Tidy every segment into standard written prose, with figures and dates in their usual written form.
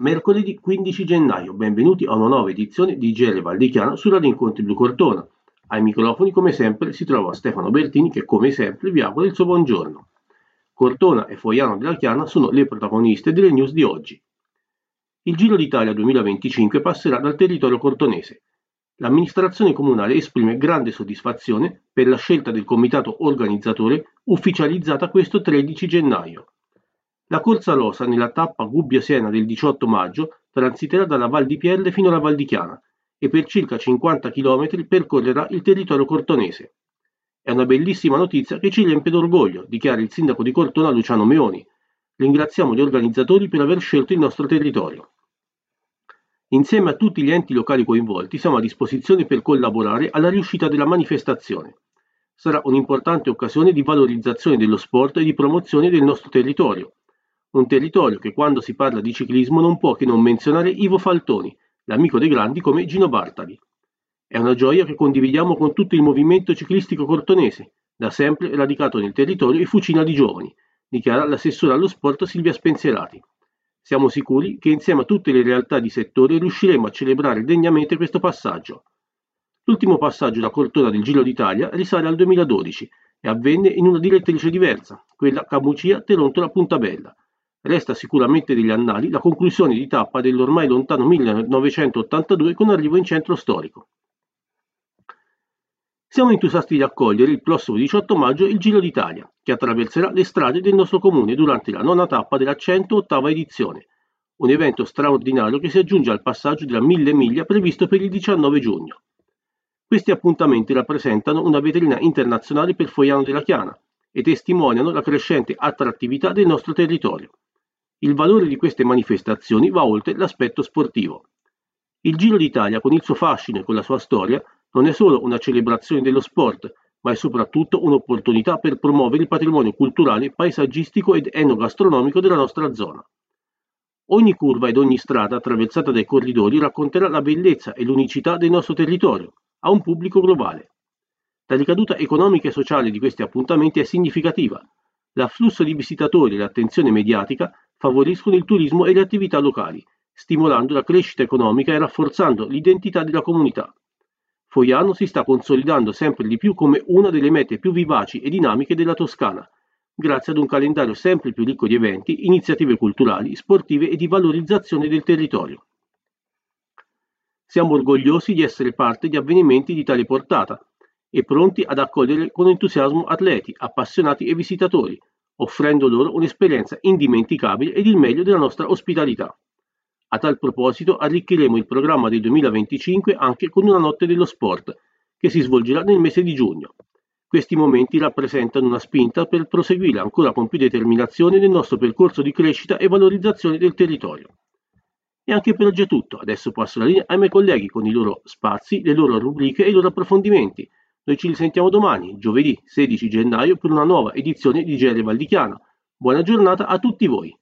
Mercoledì 15 gennaio, benvenuti a una nuova edizione di GR Val di Chiana su Radio Incontri Blu Cortona. Ai microfoni, come sempre, si trova Stefano Bertini che, come sempre, vi augura il suo buongiorno. Cortona e Foiano della Chiana sono le protagoniste delle news di oggi. Il Giro d'Italia 2025 passerà dal territorio cortonese. L'amministrazione comunale esprime grande soddisfazione per la scelta del comitato organizzatore ufficializzata questo 13 gennaio. La corsa rosa nella tappa Gubbio-Siena del 18 maggio transiterà dalla Val di Pierle fino alla Val di Chiana e per circa 50 km percorrerà il territorio cortonese. È una bellissima notizia che ci riempie d'orgoglio, dichiara il sindaco di Cortona Luciano Meoni. Ringraziamo gli organizzatori per aver scelto il nostro territorio. Insieme a tutti gli enti locali coinvolti siamo a disposizione per collaborare alla riuscita della manifestazione. Sarà un'importante occasione di valorizzazione dello sport e di promozione del nostro territorio. Un territorio che quando si parla di ciclismo non può che non menzionare Ivo Faltoni, l'amico dei grandi come Gino Bartali. È una gioia che condividiamo con tutto il movimento ciclistico cortonese, da sempre radicato nel territorio e fucina di giovani, dichiara l'assessore allo sport Silvia Spensierati. Siamo sicuri che insieme a tutte le realtà di settore riusciremo a celebrare degnamente questo passaggio. L'ultimo passaggio da Cortona del Giro d'Italia risale al 2012 e avvenne in una direttrice diversa, quella Camucia-Terontola-Puntabella. Resta sicuramente degli annali la conclusione di tappa dell'ormai lontano 1982 con arrivo in centro storico. Siamo entusiasti di accogliere il prossimo 18 maggio il Giro d'Italia, che attraverserà le strade del nostro comune durante la nona tappa della 108ª edizione, un evento straordinario che si aggiunge al passaggio della 1000 miglia previsto per il 19 giugno. Questi appuntamenti rappresentano una vetrina internazionale per Foiano della Chiana e testimoniano la crescente attrattività del nostro territorio. Il valore di queste manifestazioni va oltre l'aspetto sportivo. Il Giro d'Italia, con il suo fascino e con la sua storia, non è solo una celebrazione dello sport, ma è soprattutto un'opportunità per promuovere il patrimonio culturale, paesaggistico ed enogastronomico della nostra zona. Ogni curva ed ogni strada attraversata dai corridori racconterà la bellezza e l'unicità del nostro territorio, a un pubblico globale. La ricaduta economica e sociale di questi appuntamenti è significativa. L'afflusso di visitatori e l'attenzione mediatica favoriscono il turismo e le attività locali, stimolando la crescita economica e rafforzando l'identità della comunità. Foiano si sta consolidando sempre di più come una delle mete più vivaci e dinamiche della Toscana, grazie ad un calendario sempre più ricco di eventi, iniziative culturali, sportive e di valorizzazione del territorio. Siamo orgogliosi di essere parte di avvenimenti di tale portata e pronti ad accogliere con entusiasmo atleti, appassionati e visitatori, offrendo loro un'esperienza indimenticabile ed il meglio della nostra ospitalità. A tal proposito arricchiremo il programma del 2025 anche con una notte dello sport, che si svolgerà nel mese di giugno. Questi momenti rappresentano una spinta per proseguire ancora con più determinazione nel nostro percorso di crescita e valorizzazione del territorio. E anche per oggi è tutto, adesso passo la linea ai miei colleghi con i loro spazi, le loro rubriche e i loro approfondimenti. Noi ci risentiamo domani, giovedì 16 gennaio, per una nuova edizione di GR Val di Chiana. Buona giornata a tutti voi!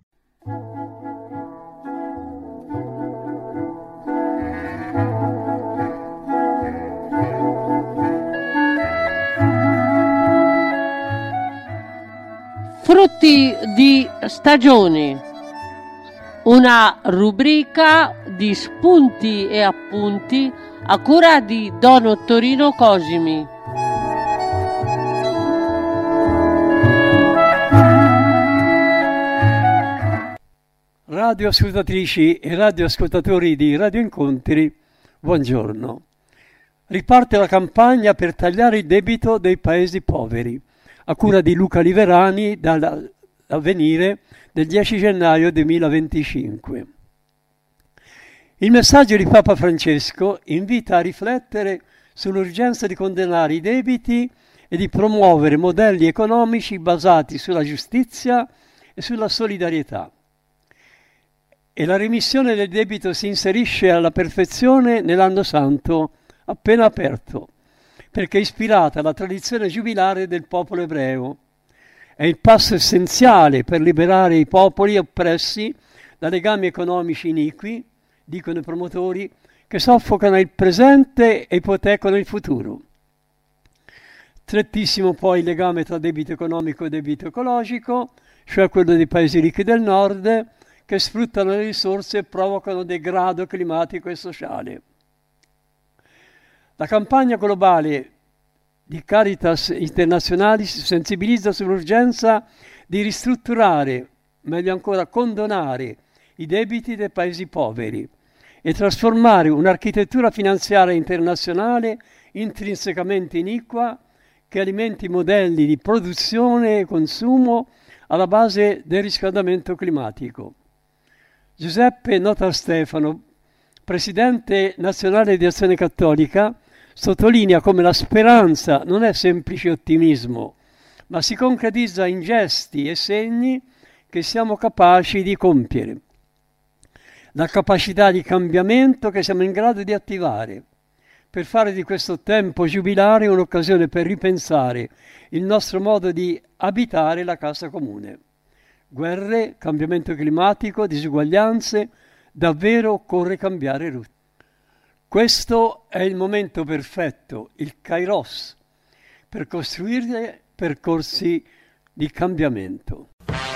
Frutti di stagione, una rubrica di spunti e appunti a cura di Don Ottorino Cosimi. Radioascoltatrici e radioascoltatori di Radio Incontri, buongiorno. Riparte la campagna per tagliare il debito dei paesi poveri, a cura di Luca Liverani dall'Avvenire del 10 gennaio 2025. Il messaggio di Papa Francesco invita a riflettere sull'urgenza di condannare i debiti e di promuovere modelli economici basati sulla giustizia e sulla solidarietà. E la remissione del debito si inserisce alla perfezione nell'anno santo appena aperto, perché è ispirata alla tradizione giubilare del popolo ebreo. È il passo essenziale per liberare i popoli oppressi da legami economici iniqui, dicono i promotori, che soffocano il presente e ipotecano il futuro. Strettissimo poi il legame tra debito economico e debito ecologico, cioè quello dei paesi ricchi del nord, che sfruttano le risorse e provocano degrado climatico e sociale. La campagna globale di Caritas Internazionali si sensibilizza sull'urgenza di ristrutturare, meglio ancora condonare, i debiti dei paesi poveri e trasformare un'architettura finanziaria internazionale intrinsecamente iniqua che alimenti modelli di produzione e consumo alla base del riscaldamento climatico. Giuseppe Notarstefano, presidente nazionale di Azione Cattolica, sottolinea come la speranza non è semplice ottimismo, ma si concretizza in gesti e segni che siamo capaci di compiere. La capacità di cambiamento che siamo in grado di attivare per fare di questo tempo giubilare un'occasione per ripensare il nostro modo di abitare la casa comune. Guerre, cambiamento climatico, disuguaglianze, davvero occorre cambiare rotta. Questo è il momento perfetto, il kairos, per costruire percorsi di cambiamento.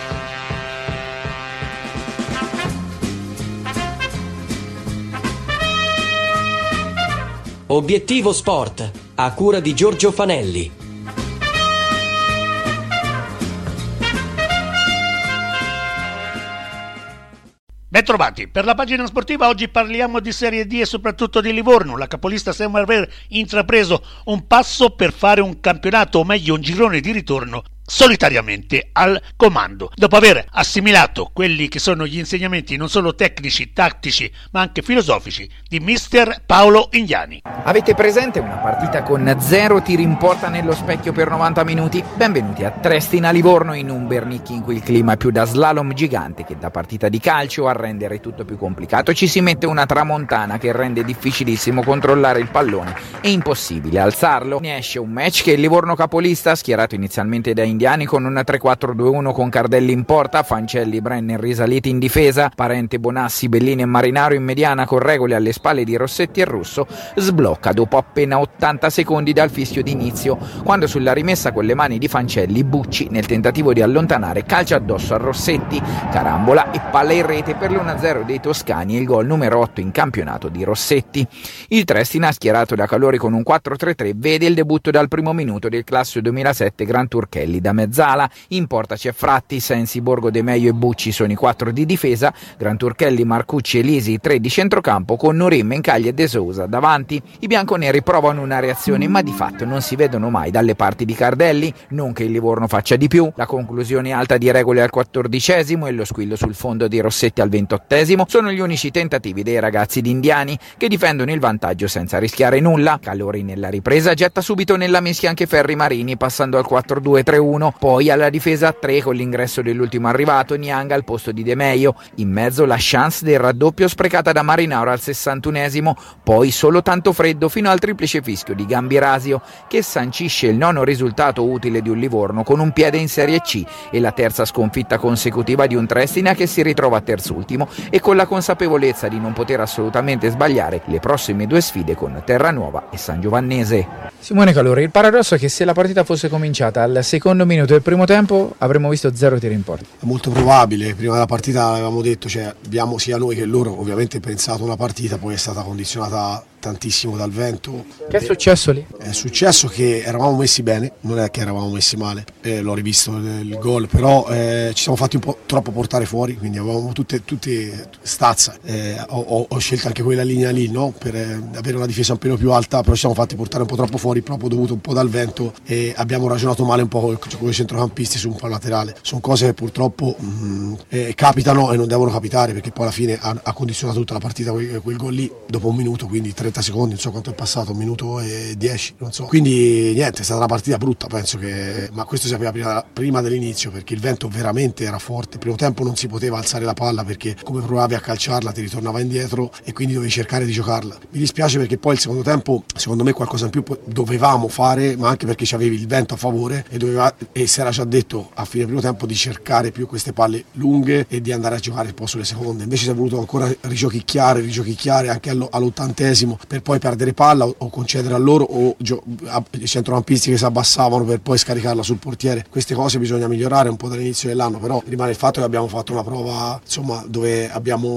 Obiettivo Sport, a cura di Giorgio Fanelli. Bentrovati, per la pagina sportiva oggi parliamo di Serie D e soprattutto di Livorno. La capolista sembra aver intrapreso un passo per fare un campionato, o meglio un girone di ritorno, solitariamente al comando, dopo aver assimilato quelli che sono gli insegnamenti non solo tecnici, tattici, ma anche filosofici di mister Paolo Ingiani. Avete presente una partita con 0 tiri in porta nello specchio per 90 minuti? Benvenuti a Triestina Livorno, in un Bernicchi in cui il clima è più da slalom gigante che da partita di calcio. A rendere tutto più complicato ci si mette una tramontana che rende difficilissimo controllare il pallone e impossibile alzarlo. Ne esce un match che il Livorno capolista, schierato inizialmente da Indiani con una 3-4-2-1 con Cardelli in porta, Fancelli, Brenner risaliti in difesa, Parente, Bonassi, Bellini e Marinaro in mediana con Regole alle spalle di Rossetti e Russo, sblocca dopo appena 80 secondi dal fischio d'inizio, quando sulla rimessa con le mani di Fancelli Bucci, nel tentativo di allontanare, calcia addosso a Rossetti, carambola e palla in rete per l'1-0 dei toscani e il gol numero 8 in campionato di Rossetti. Il Triestina, schierato da Calori con un 4-3-3, vede il debutto dal primo minuto del classe 2007 Gran Turchelli da mezzala. In porta c'è Fratti, Sensi, Borgo De Meio e Bucci sono i 4 di difesa, Gran Turchelli, Marcucci e Lisi i 3 di centrocampo con Norim, Mencaglia e De Sousa davanti. I bianconeri provano una reazione ma di fatto non si vedono mai dalle parti di Cardelli, non che il Livorno faccia di più. La conclusione alta di Regole al 14° e lo squillo sul fondo di Rossetti al 28° sono gli unici tentativi dei ragazzi di Indiani, che difendono il vantaggio senza rischiare nulla. Calori nella ripresa getta subito nella mischia anche Ferri Marini, passando al 4-2-3-1, poi alla difesa a 3 con l'ingresso dell'ultimo arrivato, Nianga al posto di De Meio, in mezzo la chance del raddoppio sprecata da Marinaro al 61°, poi solo tanto freddo fino al triplice fischio di Gambirasio, che sancisce il 9° risultato utile di un Livorno con un piede in Serie C e la terza sconfitta consecutiva di un Triestina che si ritrova terzultimo e con la consapevolezza di non poter assolutamente sbagliare le prossime 2 sfide con Terranuova e San Giovannese. Simone Calori, il paradosso è che se la partita fosse cominciata al secondo minuto del primo tempo avremmo visto 0 tiri in porta. È molto probabile, prima della partita avevamo detto, abbiamo sia noi che loro ovviamente pensato una partita, poi è stata condizionata tantissimo dal vento. Che è successo lì? È successo che eravamo messi bene, non è che eravamo messi male, l'ho rivisto il gol, però ci siamo fatti un po' troppo portare fuori, quindi avevamo tutte stazza, ho scelto anche quella linea lì, no? Per avere una difesa un pelo più alta, però ci siamo fatti portare un po' troppo fuori proprio dovuto un po' dal vento e abbiamo ragionato male un po' con i centrocampisti su un po' laterale. Sono cose che purtroppo capitano e non devono capitare, perché poi alla fine ha condizionato tutta la partita quel gol lì dopo un minuto, quindi 30 secondi, non so quanto è passato, 1 minuto e 10, non so. Quindi niente, è stata una partita brutta, penso che, ma questo si sapeva prima dell'inizio, perché il vento veramente era forte. Il primo tempo non si poteva alzare la palla perché come provavi a calciarla ti ritornava indietro e quindi dovevi cercare di giocarla. Mi dispiace perché poi il secondo tempo secondo me qualcosa in più dovevamo fare, ma anche perché c'avevi il vento a favore e si era già detto a fine primo tempo di cercare più queste palle lunghe e di andare a giocare un po' sulle seconde. Invece si è voluto ancora rigiochicchiare anche all'80° per poi perdere palla o concedere a loro o i centrocampisti che si abbassavano per poi scaricarla sul portiere. Queste cose bisogna migliorare un po' dall'inizio dell'anno, però rimane il fatto che abbiamo fatto una prova, insomma, dove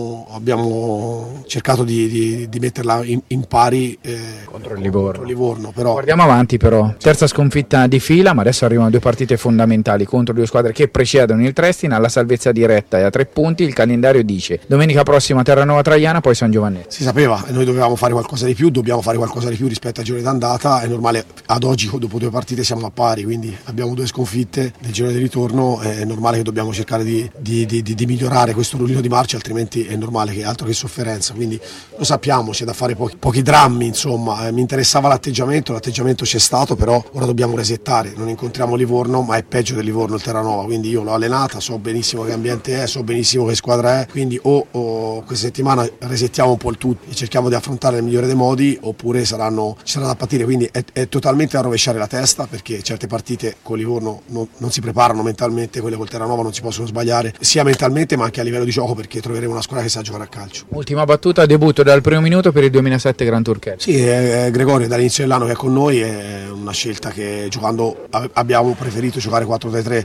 abbiamo cercato di metterla in pari contro il Livorno. Però guardiamo avanti, però terza sconfitta di fila, ma adesso arrivano 2 partite fondamentali contro 2 squadre che precedono il Triestina alla salvezza diretta e a 3 punti. Il calendario dice domenica prossima Terranova Traiana, poi San Giovanni. Si sapeva, noi dovevamo fare qualcosa di più, dobbiamo fare qualcosa di più rispetto al girone d'andata. È normale, ad oggi dopo 2 partite siamo a pari, quindi abbiamo 2 sconfitte nel girone di ritorno, è normale che dobbiamo cercare di migliorare questo rullino di marcia, altrimenti è normale che altro che sofferenza, quindi lo sappiamo, c'è da fare pochi drammi, insomma. Mi interessava l'atteggiamento c'è stato, però ora dobbiamo resettare, non incontriamo Livorno, ma è peggio del Livorno il Terranova, quindi io l'ho allenata, so benissimo che ambiente è, so benissimo che squadra è, quindi o questa settimana resettiamo un po' il tutto e cerchiamo di affrontare nel migliore dei modi, oppure ci sarà da partire, quindi è totalmente da rovesciare la testa, perché certe partite con Livorno non si preparano mentalmente, quelle col Terranova non si possono sbagliare, sia mentalmente ma anche a livello di gioco, perché troveremo una squadra che sa giocare a calcio. Ultima battuta, debutto dal primo minuto per il 2007 Grand Tour Cup. Sì, Gregorio dall'inizio dell'anno che è con noi, è una scelta che giocando abbiamo preferito giocare 4-3-3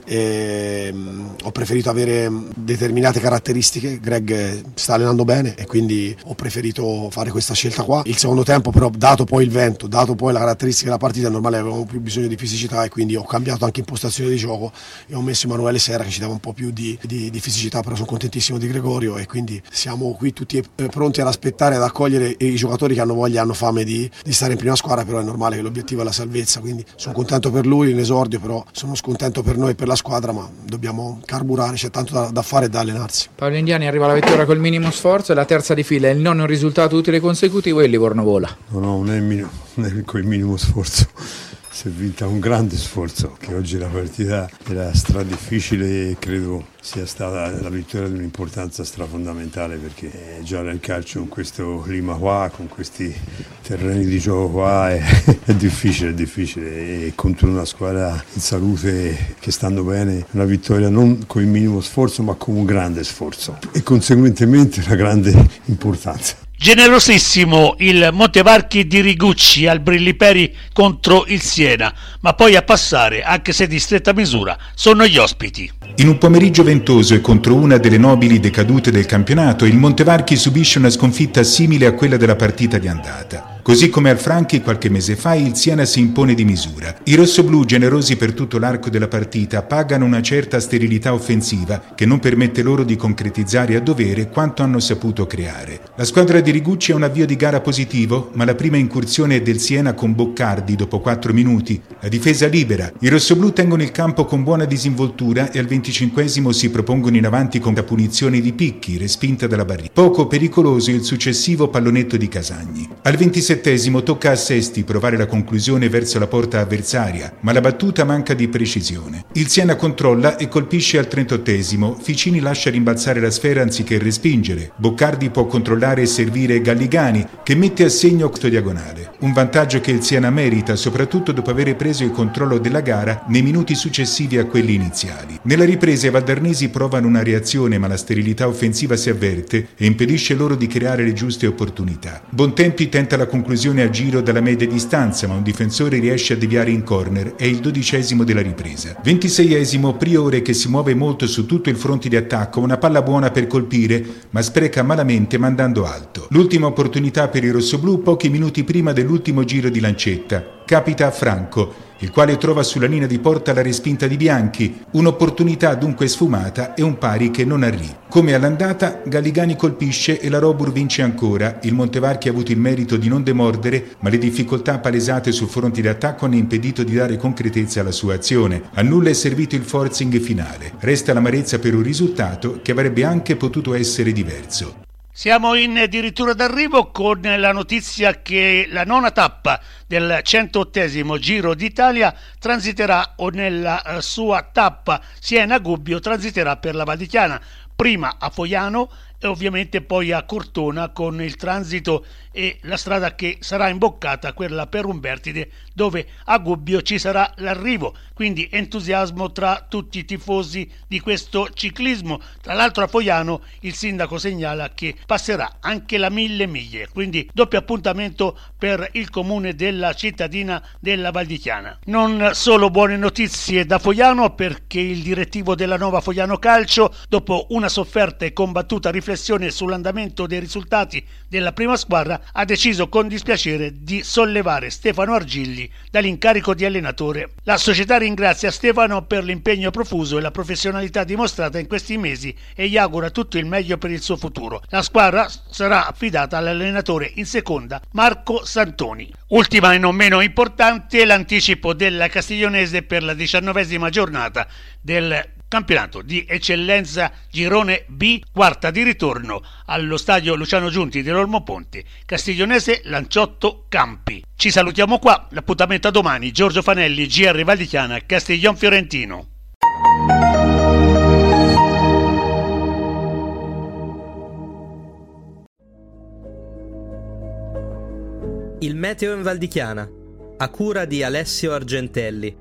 e ho preferito avere determinate caratteristiche. Greg sta allenando bene e quindi ho preferito fare questa scelta qua. Il secondo tempo però, dato poi il vento, dato poi la caratteristica della partita, è normale, avevamo più bisogno di fisicità e quindi ho cambiato anche impostazione di gioco e ho messo Emanuele Serra che ci dava un po' più di fisicità, però sono contentissimo di Gregorio e quindi siamo qui tutti pronti ad aspettare, ad accogliere i giocatori che hanno voglia, hanno fame di stare in prima squadra, però è normale che l'obiettivo è la salvezza, quindi sono contento per lui in esordio, però sono scontento per noi e per la squadra, ma dobbiamo carburare, c'è tanto da fare e da allenarsi. Paolo Indiani arriva alla vittoria col minimo sforzo, e la terza di fila è il nono risultato utile consecutivo e il Livorno vola. No, non è col minimo sforzo. Si è vinta un grande sforzo, che oggi la partita era difficile e credo sia stata la vittoria di un'importanza strafondamentale, perché giocare al calcio con questo clima qua, con questi terreni di gioco qua è difficile e contro una squadra in salute che stanno bene, una vittoria non con il minimo sforzo ma con un grande sforzo e conseguentemente una grande importanza. Generosissimo il Montevarchi di Rigucci al Brilliperi contro il Siena, ma poi a passare, anche se di stretta misura, sono gli ospiti. In un pomeriggio ventoso e contro una delle nobili decadute del campionato, il Montevarchi subisce una sconfitta simile a quella della partita di andata. Così come al Franchi qualche mese fa, il Siena si impone di misura. I rossoblù, generosi per tutto l'arco della partita, pagano una certa sterilità offensiva che non permette loro di concretizzare a dovere quanto hanno saputo creare. La squadra di Rigucci ha un avvio di gara positivo, ma la prima incursione è del Siena con Boccardi dopo 4 minuti. La difesa libera. I rossoblù tengono il campo con buona disinvoltura e al 25esimo si propongono in avanti con la punizione di Picchi, respinta dalla Barriera. Poco pericoloso il successivo pallonetto di Casagni. Al 27esimo tocca a Sesti provare la conclusione verso la porta avversaria, ma la battuta manca di precisione. Il Siena controlla e colpisce al 38esimo. Ficini lascia rimbalzare la sfera anziché respingere. Boccardi può controllare e servire Galligani, che mette a segno questo diagonale. Un vantaggio che il Siena merita, soprattutto dopo aver preso il controllo della gara nei minuti successivi a quelli iniziali. Nella ripresa i valdarnesi provano una reazione, ma la sterilità offensiva si avverte e impedisce loro di creare le giuste opportunità. Bontempi tenta la conclusione a giro dalla media distanza, ma un difensore riesce a deviare in corner. È il 12esimo della ripresa. 26esimo, Priore, che si muove molto su tutto il fronte di attacco, una palla buona per colpire, ma spreca malamente mandando alto. L'ultima opportunità per i rossoblù pochi minuti prima dell'ultimo giro di lancetta. Capita a Franco, il quale trova sulla linea di porta la respinta di Bianchi, un'opportunità dunque sfumata e un pari che non arriva. Come all'andata, Galligani colpisce e la Robur vince ancora. Il Montevarchi ha avuto il merito di non demordere, ma le difficoltà palesate sul fronte di attacco hanno impedito di dare concretezza alla sua azione. A nulla è servito il forcing finale. Resta l'amarezza per un risultato che avrebbe anche potuto essere diverso. Siamo in addirittura d'arrivo con la notizia che la nona tappa del 108esimo Giro d'Italia transiterà, o nella sua tappa Siena-Gubbio transiterà per la Val di Chiana, prima a Foiano e ovviamente poi a Cortona, con il transito e la strada che sarà imboccata, quella per Umbertide, dove a Gubbio ci sarà l'arrivo, quindi entusiasmo tra tutti i tifosi di questo ciclismo. Tra l'altro a Foiano il sindaco segnala che passerà anche la 1000 miglia, quindi doppio appuntamento per il comune della cittadina della Val di Chiana. Non solo buone notizie da Foiano, perché il direttivo della Nuova Foiano Calcio, dopo una sofferta e combattuta riflessione sull'andamento dei risultati della prima squadra, ha deciso con dispiacere di sollevare Stefano Argilli dall'incarico di allenatore. La società ringrazia Stefano per l'impegno profuso e la professionalità dimostrata in questi mesi e gli augura tutto il meglio per il suo futuro. La squadra sarà affidata all'allenatore in seconda Marco Santoni. Ultima e non meno importante, l'anticipo della Castiglionese per la 19ª giornata del campionato di eccellenza Girone B, quarta di ritorno allo stadio Luciano Giunti dell'Olmo Ponte. Castiglionese Lanciotto Campi. Ci salutiamo qua, l'appuntamento a domani. Giorgio Fanelli, GR Val di Chiana, Castiglion Fiorentino. Il meteo in Val di Chiana, a cura di Alessio Argentelli.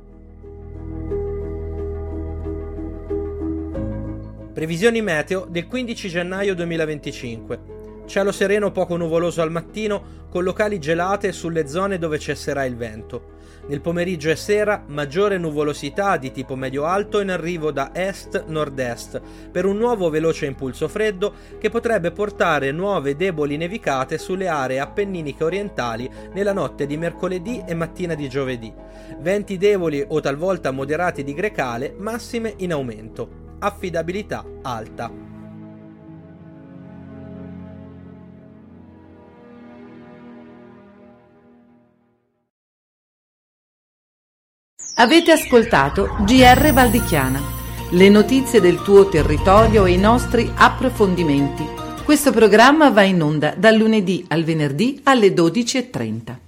Previsioni meteo del 15 gennaio 2025. Cielo sereno poco nuvoloso al mattino, con locali gelate sulle zone dove cesserà il vento. Nel pomeriggio e sera maggiore nuvolosità di tipo medio-alto in arrivo da est-nord-est per un nuovo veloce impulso freddo che potrebbe portare nuove deboli nevicate sulle aree appenniniche orientali nella notte di mercoledì e mattina di giovedì. Venti deboli o talvolta moderati di grecale, massime in aumento. Affidabilità alta. Avete ascoltato GR Val di Chiana, le notizie del tuo territorio e i nostri approfondimenti. Questo programma va in onda dal lunedì al venerdì alle 12:30.